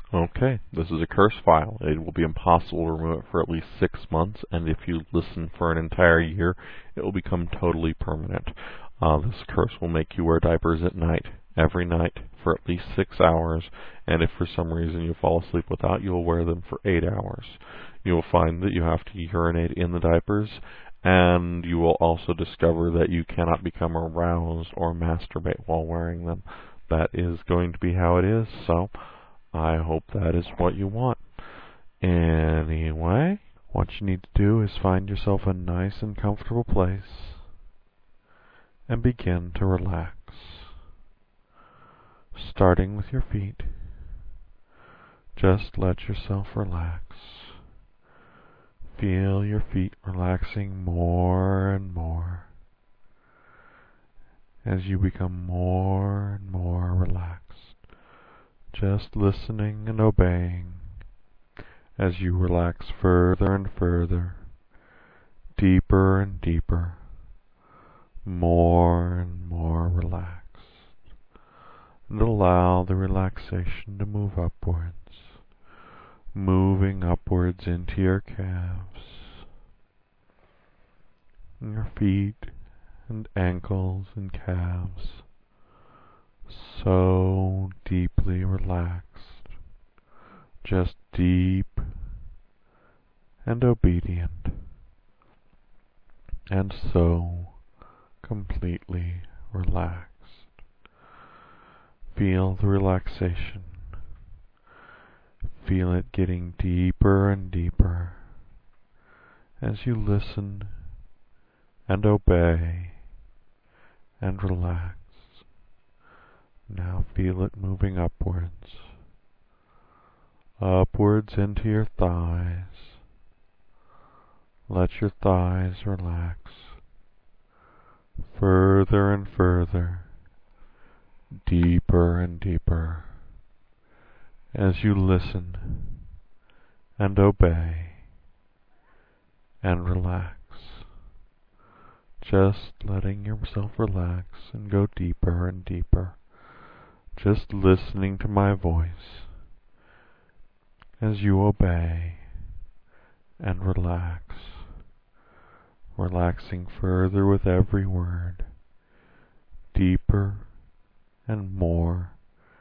Okay, this is a curse file. It will be impossible to remove it for at least 6 months, and if you listen for an entire year, it will become totally permanent. This curse will make you wear diapers at night, every night, for at least 6 hours, and if for some reason you fall asleep without, you will wear them for 8 hours. You will find that you have to urinate in the diapers, and you will also discover that you cannot become aroused or masturbate while wearing them. That is going to be how it is, so I hope that is what you want. Anyway, what you need to do is find yourself a nice and comfortable place and begin to relax. Starting with your feet, just let yourself relax. Feel your feet relaxing more and more as you become more and more relaxed. Just listening and obeying as you relax further and further, deeper and deeper, more and more relaxed. And allow the relaxation to move upwards, moving upwards into your calves, and your feet and ankles and calves, so deeply relaxed, just deep and obedient, and so completely relaxed. Feel the relaxation. Feel it getting deeper and deeper as you listen and obey and relax. Now feel it moving upwards, upwards into your thighs. Let your thighs relax further and further, deeper and deeper, as you listen and obey and relax. Just letting yourself relax and go deeper and deeper. Just listening to my voice as you obey and relax, relaxing further with every word, deeper and more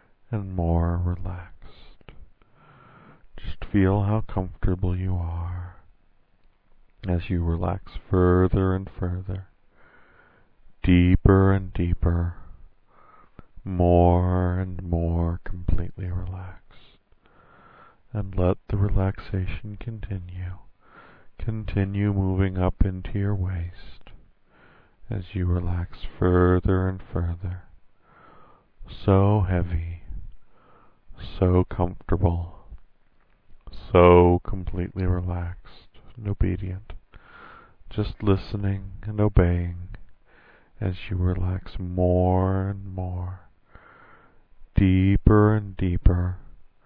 relaxed. Just feel how comfortable you are as you relax further and further, deeper and deeper, more and more completely relaxed. And let the relaxation continue. Continue moving up into your waist as you relax further and further. So heavy, so comfortable, so completely relaxed and obedient. Just listening and obeying as you relax more and more, deeper and deeper,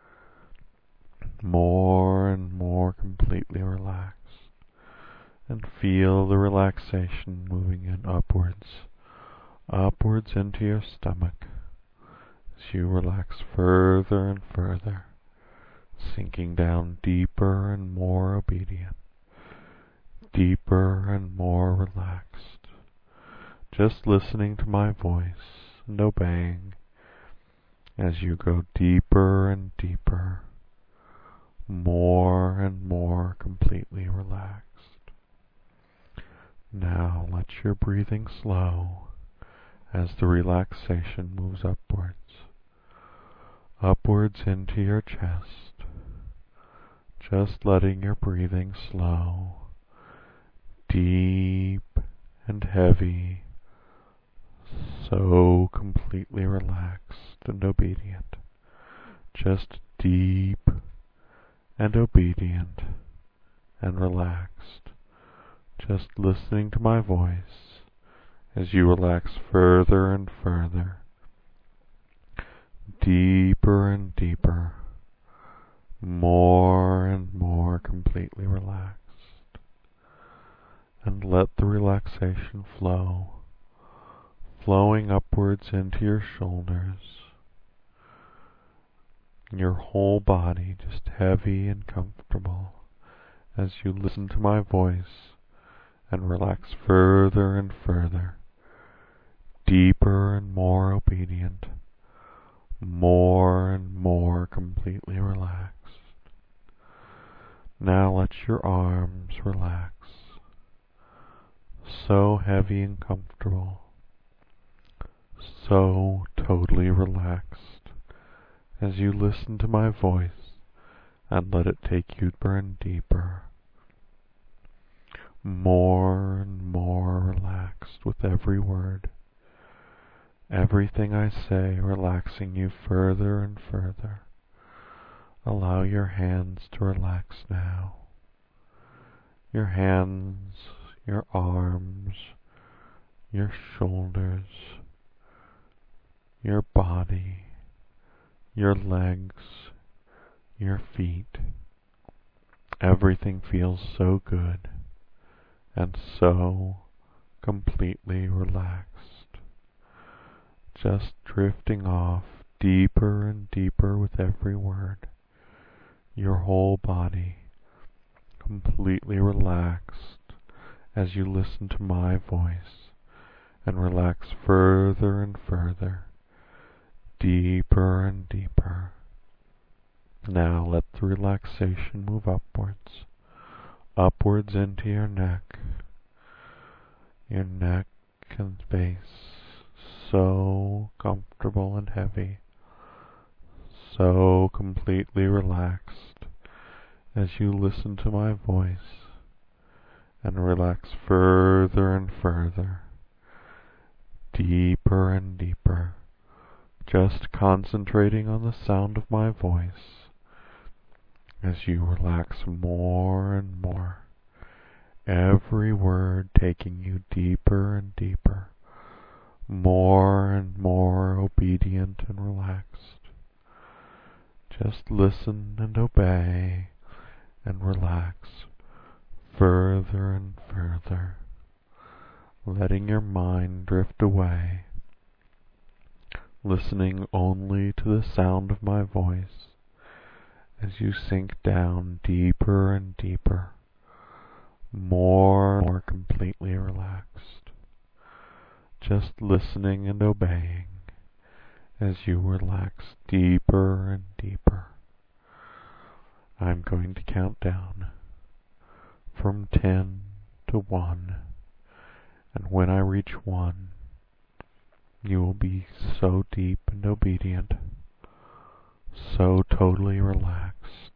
more and more completely relaxed. And feel the relaxation moving in upwards, upwards into your stomach as you relax further and further, sinking down deeper and more obedient, deeper and more relaxed. Just listening to my voice and obeying as you go deeper and deeper, more and more completely relaxed. Now let your breathing slow as the relaxation moves upwards, upwards into your chest. Just letting your breathing slow, deep and heavy, so completely relaxed and obedient. Just deep and obedient and relaxed. Just listening to my voice as you relax further and further, deeper and deeper, more and more completely relaxed. And let the relaxation flow, flowing upwards into your shoulders, Your whole body just heavy and comfortable as you listen to my voice and relax further and further, deeper and more obedient, more and more completely relaxed. Now let your arms relax, so heavy and comfortable, so totally relaxed as you listen to my voice and let it take you deeper and deeper, more and more relaxed with every word, everything I say relaxing you further and further. Allow your hands to relax now. Your hands, your arms, your shoulders, your body, your legs, your feet. Everything feels so good and so completely relaxed, just drifting off deeper and deeper with every word. Your whole body completely relaxed as you listen to my voice and relax further and further, deeper and deeper. Now let the relaxation move upwards, upwards into your neck and base, so comfortable and heavy, so completely relaxed as you listen to my voice and relax further and further, deeper and deeper, just concentrating on the sound of my voice as you relax more and more, every word taking you deeper and deeper, more and more obedient and relaxed. Just listen and obey and relax further and further, letting your mind drift away, listening only to the sound of my voice as you sink down deeper and deeper, more and more completely relaxed, just listening and obeying as you relax deeper and deeper. I'm going to count down from 10 to 1, and when I reach 1, you will be so deep and obedient, so totally relaxed.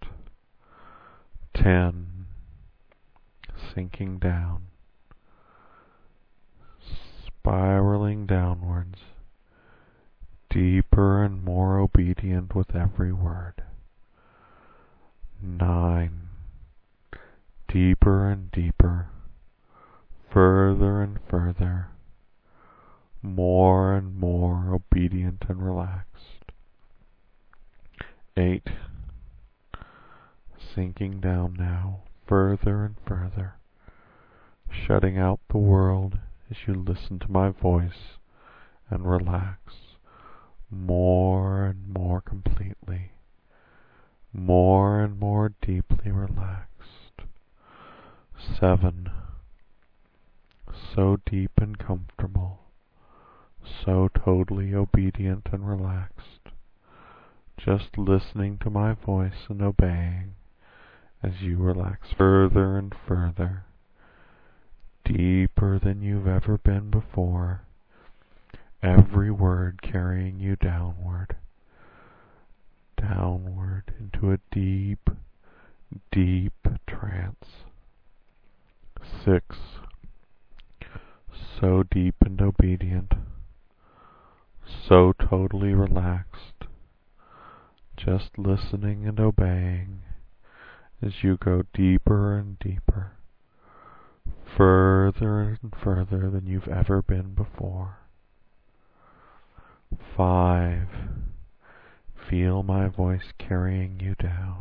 10, sinking down, spiraling downwards, deeper and more obedient with every word. 9, deeper and deeper, further and further, more and more obedient and relaxed. 8, sinking down now, further and further, shutting out the world as you listen to my voice and relax more and more completely, more and more deeply relaxed. 7, so deep and comfortable, so totally obedient and relaxed, just listening to my voice and obeying as you relax further and further, deeper than you've ever been before, every word carrying you downward, downward into a deep, deep trance. 6, so deep and obedient, so totally relaxed, just listening and obeying as you go deeper and deeper, further and further than you've ever been before. 5, feel my voice carrying you down,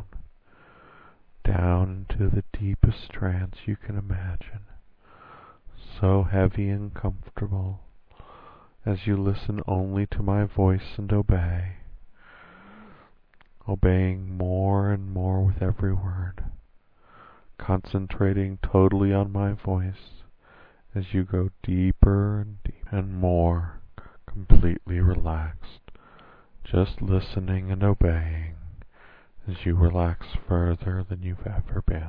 down into the deepest trance you can imagine, so heavy and comfortable as you listen only to my voice and obey, obeying more and more with every word, concentrating totally on my voice as you go deeper and deeper and more completely relaxed, just listening and obeying as you relax further than you've ever been.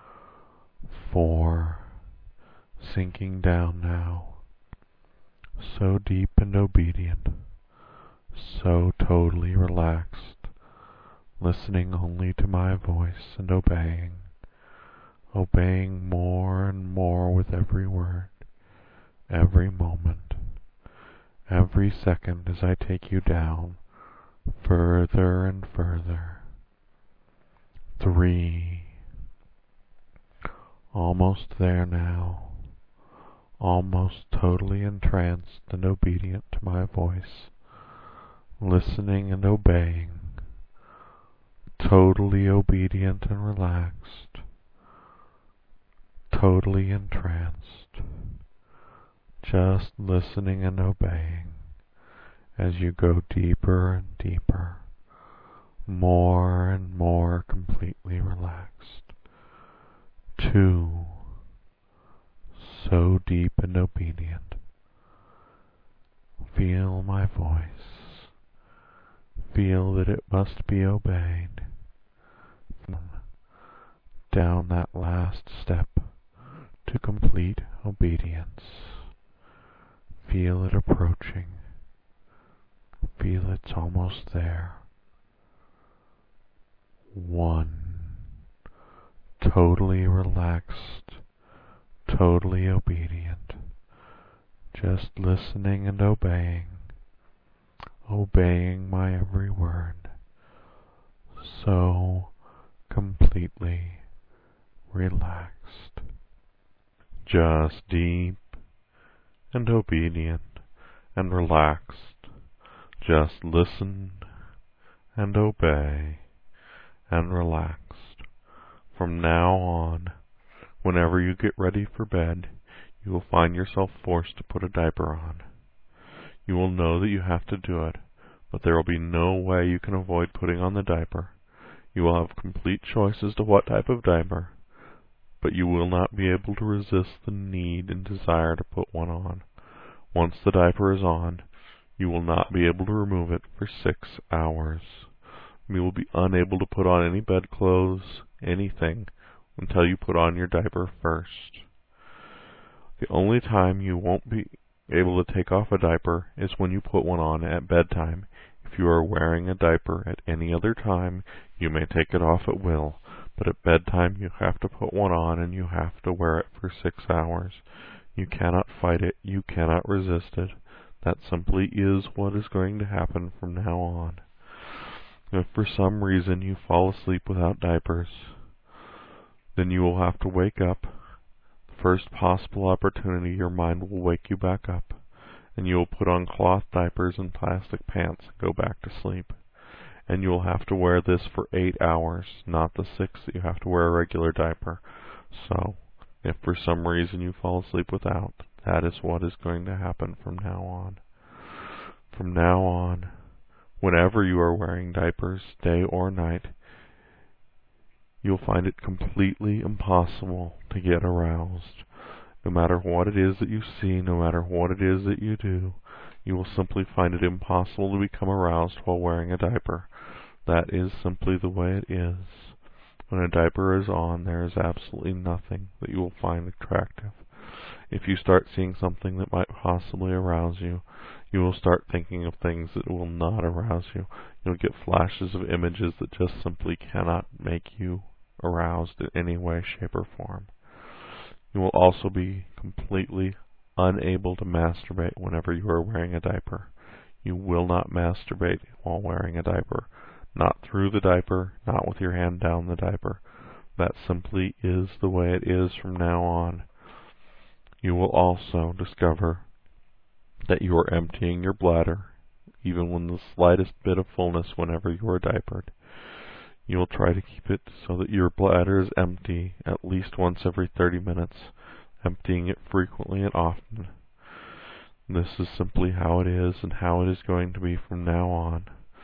4, sinking down now, so deep and obedient, so totally relaxed, listening only to my voice and obeying more and more with every word, every moment, every second as I take you down further and further. 3, almost there now, almost totally entranced and obedient to my voice, listening and obeying, totally obedient and relaxed, totally entranced, just listening and obeying as you go deeper and deeper, more and more completely relaxed. 2, so deep and obedient. Feel my voice. Feel that it must be obeyed. Down that last step to complete obedience. Feel it approaching. Feel it's almost there. 1, totally relaxed, totally obedient, just listening and obeying my every word, so completely relaxed, just deep and obedient and relaxed, just listen and obey and relaxed. From now on, whenever you get ready for bed, you will find yourself forced to put a diaper on. You will know that you have to do it, but there will be no way you can avoid putting on the diaper. You will have complete choice as to what type of diaper, but you will not be able to resist the need and desire to put one on. Once the diaper is on, you will not be able to remove it for 6 hours. You will be unable to put on any bedclothes, anything, until you put on your diaper first. The only time you won't be able to take off a diaper is when you put one on at bedtime. If you are wearing a diaper at any other time, you may take it off at will, but at bedtime you have to put one on and you have to wear it for 6 hours. You cannot fight it, you cannot resist it. That simply is what is going to happen from now on. If for some reason you fall asleep without diapers, then you will have to wake up. The first possible opportunity, your mind will wake you back up, and you will put on cloth diapers and plastic pants and go back to sleep. And you will have to wear this for 8 hours, not the 6 that you have to wear a regular diaper. So, if for some reason you fall asleep without, that is what is going to happen from now on. From now on, whenever you are wearing diapers, day or night, you'll find it completely impossible to get aroused. No matter what it is that you see, no matter what it is that you do, you will simply find it impossible to become aroused while wearing a diaper. That is simply the way it is. When a diaper is on, there is absolutely nothing that you will find attractive. If you start seeing something that might possibly arouse you, you will start thinking of things that will not arouse you. You'll get flashes of images that just simply cannot make you aroused in any way, shape, or form. You will also be completely unable to masturbate whenever you are wearing a diaper. You will not masturbate while wearing a diaper. Not through the diaper, not with your hand down the diaper. That simply is the way it is from now on. You will also discover that you are emptying your bladder, even when the slightest bit of fullness whenever you are diapered. You will try to keep it so that your bladder is empty at least once every 30 minutes, emptying it frequently and often. This is simply how it is and how it is going to be from now on.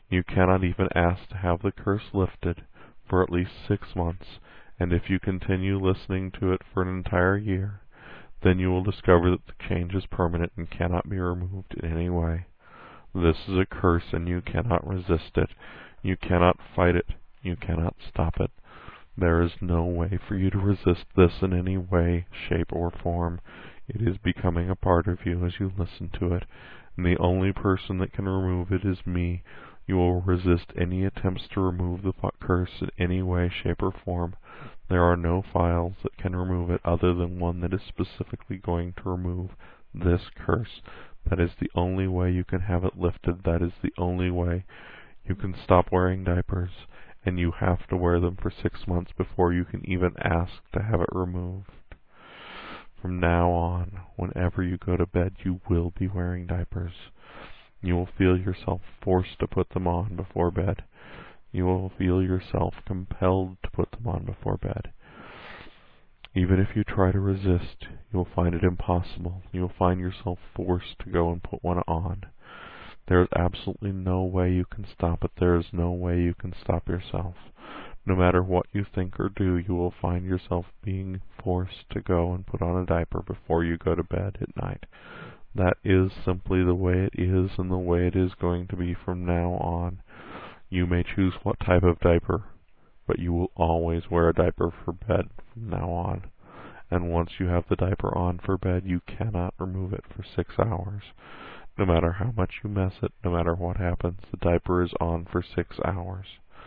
You cannot even ask to have the curse lifted for at least 6 months, and if you continue listening to it for an entire year, then you will discover that the change is permanent and cannot be removed in any way. This is a curse, and you cannot resist it. You cannot fight it. You cannot stop it. There is no way for you to resist this in any way, shape, or form. It is becoming a part of you as you listen to it, and the only person that can remove it is me. You will resist any attempts to remove the curse in any way, shape, or form. There are no files that can remove it other than one that is specifically going to remove this curse. That is the only way you can have it lifted. That is the only way you can stop wearing diapers, and you have to wear them for 6 months before you can even ask to have it removed. From now on, whenever you go to bed, you will be wearing diapers. You will feel yourself forced to put them on before bed. You will feel yourself compelled to put them on before bed. Even if you try to resist, you will find it impossible. You will find yourself forced to go and put one on. There is absolutely no way you can stop it. There is no way you can stop yourself. No matter what you think or do, you will find yourself being forced to go and put on a diaper before you go to bed at night. That is simply the way it is, and the way it is going to be from now on. You may choose what type of diaper, but you will always wear a diaper for bed from now on. And once you have the diaper on for bed, you cannot remove it for 6 hours. No matter how much you mess it, no matter what happens, the diaper is on for 6 hours.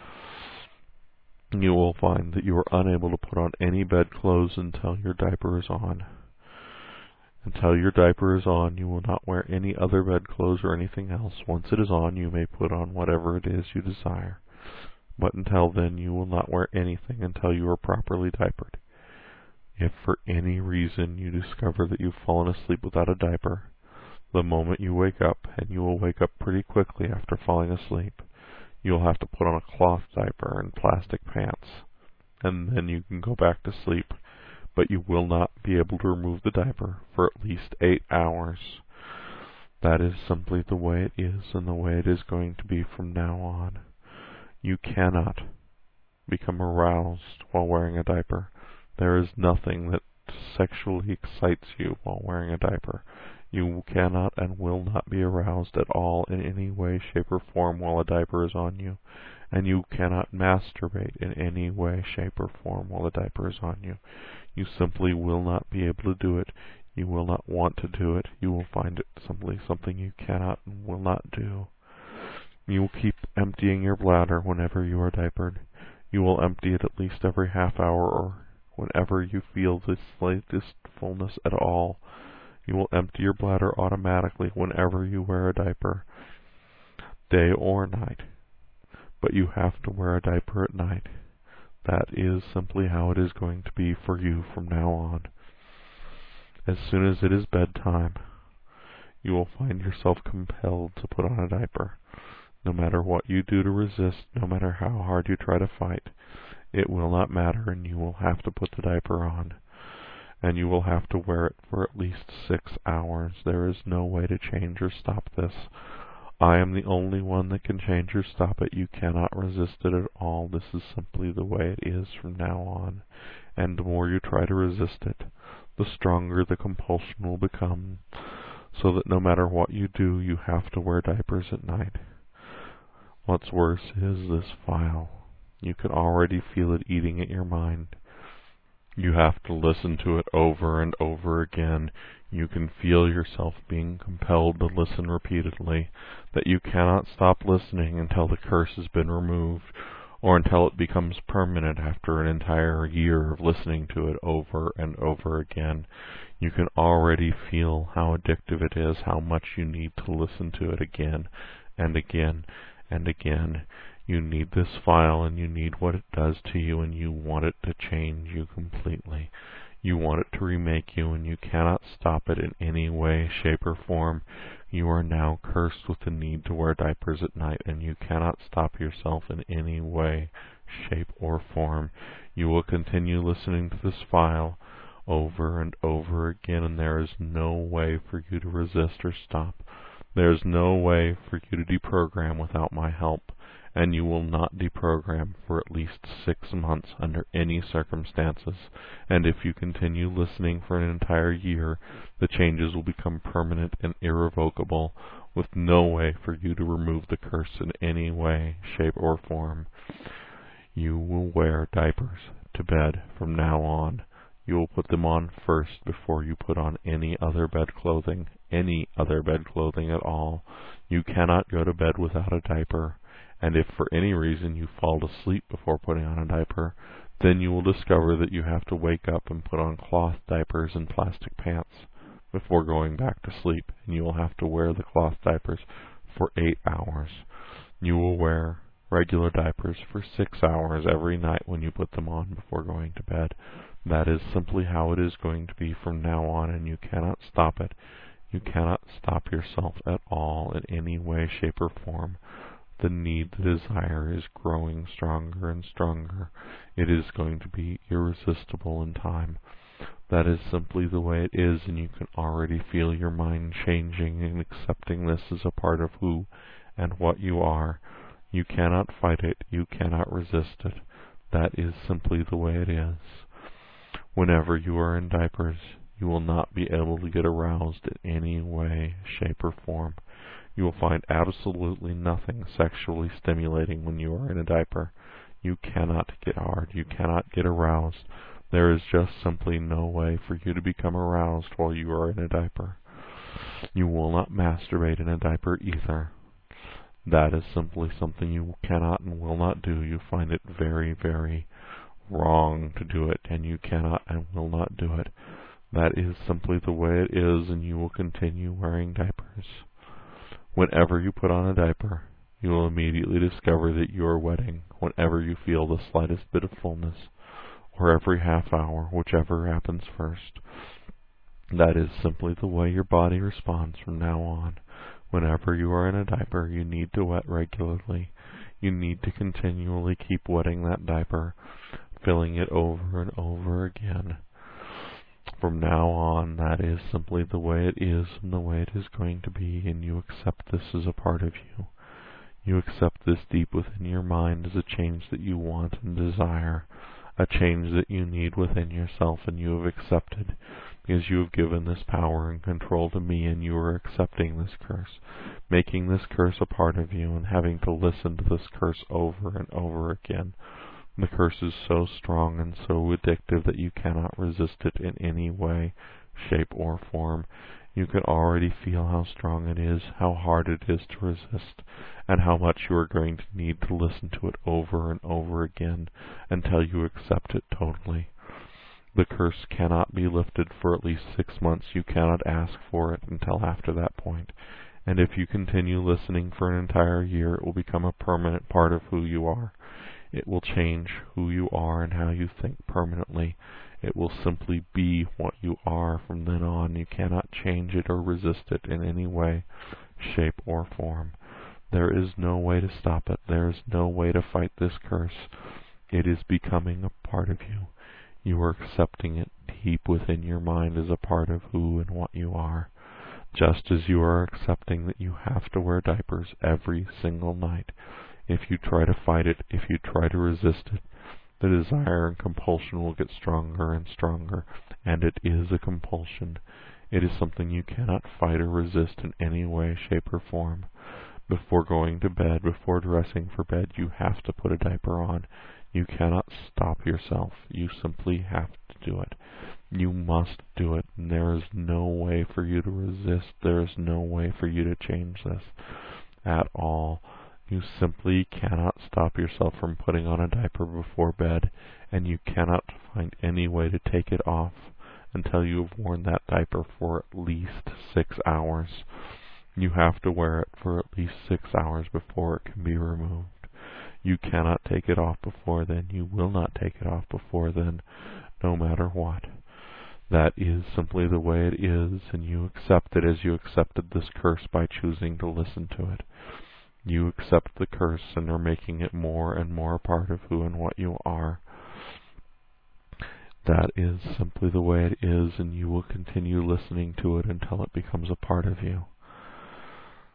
You will find that you are unable to put on any bedclothes until your diaper is on. Until your diaper is on, you will not wear any other bedclothes or anything else. Once it is on, you may put on whatever it is you desire. But until then, you will not wear anything until you are properly diapered. If for any reason you discover that you've fallen asleep without a diaper, the moment you wake up, and you will wake up pretty quickly after falling asleep, you'll have to put on a cloth diaper and plastic pants, and then you can go back to sleep. But you will not be able to remove the diaper for at least 8 hours. That is simply the way it is, and the way it is going to be from now on. You cannot become aroused while wearing a diaper. There is nothing that sexually excites you while wearing a diaper. You cannot and will not be aroused at all in any way, shape, or form while a diaper is on you. And you cannot masturbate in any way, shape, or form while the diaper is on you. You simply will not be able to do it. You will not want to do it. You will find it simply something you cannot and will not do. You will keep emptying your bladder whenever you are diapered. You will empty it at least every half hour or whenever you feel the slightest fullness at all. You will empty your bladder automatically whenever you wear a diaper, day or night. But you have to wear a diaper at night. That is simply how it is going to be for you from now on. As soon as it is bedtime, you will find yourself compelled to put on a diaper. No matter what you do to resist, no matter how hard you try to fight, it will not matter, and you will have to put the diaper on. And you will have to wear it for at least 6 hours. There is no way to change or stop this. I am the only one that can change or stop it. You cannot resist it at all. This is simply the way it is from now on. And the more you try to resist it, the stronger the compulsion will become, so that no matter what you do, you have to wear diapers at night. What's worse is this file. You can already feel it eating at your mind. You have to listen to it over and over again. You can feel yourself being compelled to listen repeatedly, that you cannot stop listening until the curse has been removed, or until it becomes permanent after an entire year of listening to it over and over again. You can already feel how addictive it is, how much you need to listen to it again and again and again. You need this file, and you need what it does to you, and you want it to change you completely. You want it to remake you, and you cannot stop it in any way, shape, or form. You are now cursed with the need to wear diapers at night, and you cannot stop yourself in any way, shape, or form. You will continue listening to this file over and over again, and there is no way for you to resist or stop. There is no way for you to deprogram without my help, and you will not deprogram for at least 6 months under any circumstances. And if you continue listening for an entire year, the changes will become permanent and irrevocable, with no way for you to remove the curse in any way, shape, or form. You will wear diapers to bed from now on. You will put them on first before you put on any other bed clothing at all. You cannot go to bed without a diaper, and if for any reason you fall asleep before putting on a diaper, then you will discover that you have to wake up and put on cloth diapers and plastic pants before going back to sleep, and you will have to wear the cloth diapers for 8 hours. You will wear regular diapers for 6 hours every night when you put them on before going to bed. That is simply how it is going to be from now on, and you cannot stop it. You cannot stop yourself at all in any way, shape, or form. The need, the desire is growing stronger and stronger. It is going to be irresistible in time. That is simply the way it is, and you can already feel your mind changing and accepting this as a part of who and what you are. You cannot fight it. You cannot resist it. That is simply the way it is. Whenever you are in diapers, you will not be able to get aroused in any way, shape, or form. You will find absolutely nothing sexually stimulating when you are in a diaper. You cannot get hard. You cannot get aroused. There is just simply no way for you to become aroused while you are in a diaper. You will not masturbate in a diaper either. That is simply something you cannot and will not do. You find it very, very wrong to do it, and you cannot and will not do it. That is simply the way it is, and you will continue wearing diapers. Whenever you put on a diaper, you will immediately discover that you are wetting whenever you feel the slightest bit of fullness, or every half hour, whichever happens first. That is simply the way your body responds from now on. Whenever you are in a diaper, you need to wet regularly. You need to continually keep wetting that diaper, filling it over and over again. From now on, that is simply the way it is and the way it is going to be, and you accept this as a part of you. You accept this deep within your mind as a change that you want and desire, a change that you need within yourself, and you have accepted, because you have given this power and control to me, and you are accepting this curse, making this curse a part of you, and having to listen to this curse over and over again. The curse is so strong and so addictive that you cannot resist it in any way, shape, or form. You can already feel how strong it is, how hard it is to resist, and how much you are going to need to listen to it over and over again until you accept it totally. The curse cannot be lifted for at least 6 months. You cannot ask for it until after that point. And if you continue listening for an entire year, it will become a permanent part of who you are. It will change who you are and how you think permanently. It will simply be what you are from then on. You cannot change it or resist it in any way, shape, or form. There is no way to stop it. There is no way to fight this curse. It is becoming a part of you. You are accepting it deep within your mind as a part of who and what you are. Just as you are accepting that you have to wear diapers every single night. If you try to fight it, if you try to resist it, the desire and compulsion will get stronger and stronger, and it is a compulsion. It is something you cannot fight or resist in any way, shape, or form. Before going to bed, before dressing for bed, you have to put a diaper on. You cannot stop yourself. You simply have to do it. You must do it, and there is no way for you to resist. There is no way for you to change this at all. You simply cannot stop yourself from putting on a diaper before bed, and you cannot find any way to take it off until you have worn that diaper for at least 6 hours. You have to wear it for at least 6 hours before it can be removed. You cannot take it off before then. You will not take it off before then, no matter what. That is simply the way it is, and you accept it as you accepted this curse by choosing to listen to it. You accept the curse and are making it more and more a part of who and what you are. That is simply the way it is, and you will continue listening to it until it becomes a part of you.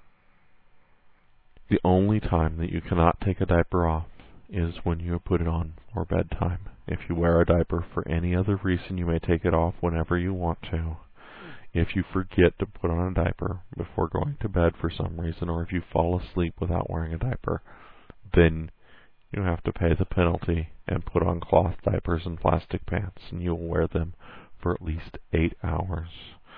The only time that you cannot take a diaper off is when you put it on for bedtime. If you wear a diaper for any other reason, you may take it off whenever you want to. If you forget to put on a diaper before going to bed for some reason, or if you fall asleep without wearing a diaper, then you have to pay the penalty and put on cloth diapers and plastic pants, and you'll wear them for at least 8 hours.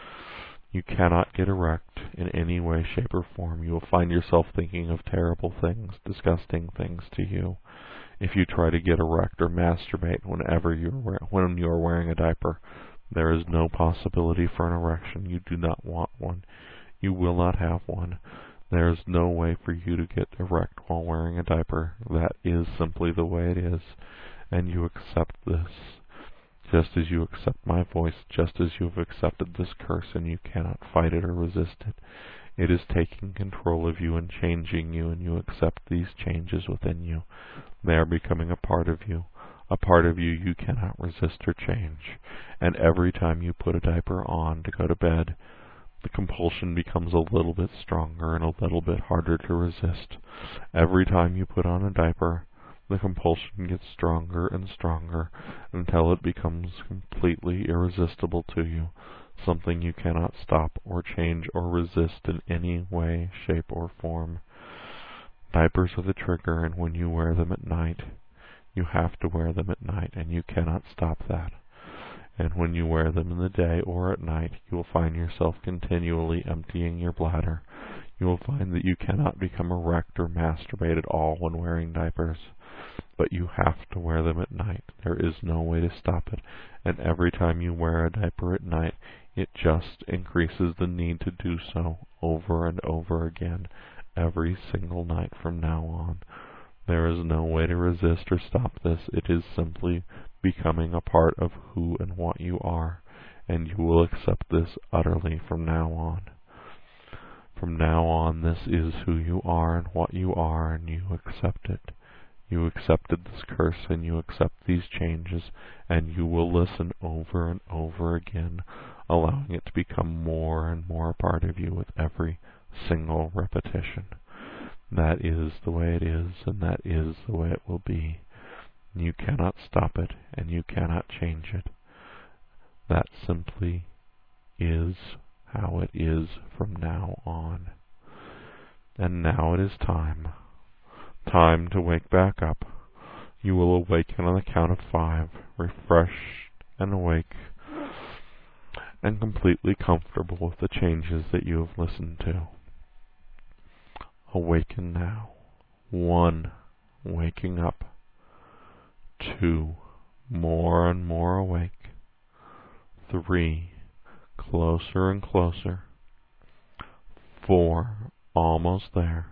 You cannot get erect in any way, shape, or form. You will find yourself thinking of terrible things, disgusting things to you, if you try to get erect or masturbate when you are wearing a diaper. There is no possibility for an erection. You do not want one. You will not have one. There is no way for you to get erect while wearing a diaper. That is simply the way it is, and you accept this. Just as you accept my voice, just as you have accepted this curse, and you cannot fight it or resist it. It is taking control of you and changing you, and you accept these changes within you. They are becoming a part of you you cannot resist or change. And every time you put a diaper on to go to bed, the compulsion becomes a little bit stronger and a little bit harder to resist. Every time you put on a diaper, the compulsion gets stronger and stronger until it becomes completely irresistible to you, something you cannot stop or change or resist in any way, shape, or form. Diapers are the trigger, and when you wear them at night, you have to wear them at night, and you cannot stop that. And when you wear them in the day or at night, you will find yourself continually emptying your bladder. You will find that you cannot become erect or masturbate at all when wearing diapers. But you have to wear them at night. There is no way to stop it. And every time you wear a diaper at night, it just increases the need to do so over and over again, every single night from now on. There is no way to resist or stop this. It is simply becoming a part of who and what you are, and you will accept this utterly from now on. From now on, this is who you are and what you are, and you accept it. You accepted this curse, and you accept these changes, and you will listen over and over again, allowing it to become more and more a part of you with every single repetition. That is the way it is, and that is the way it will be. You cannot stop it, and you cannot change it. That simply is how it is from now on. And now it is time to wake back up. You will awaken on the count of 5, refreshed and awake, and completely comfortable with the changes that you have listened to. Awaken now. 1, waking up. 2, more and more awake. 3, closer and closer. 4, almost there.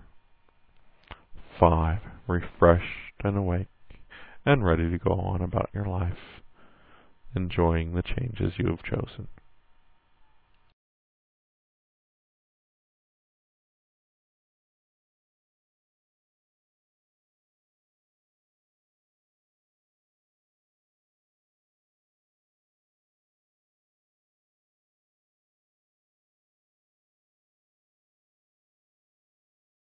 5, refreshed and awake and ready to go on about your life, enjoying the changes you have chosen.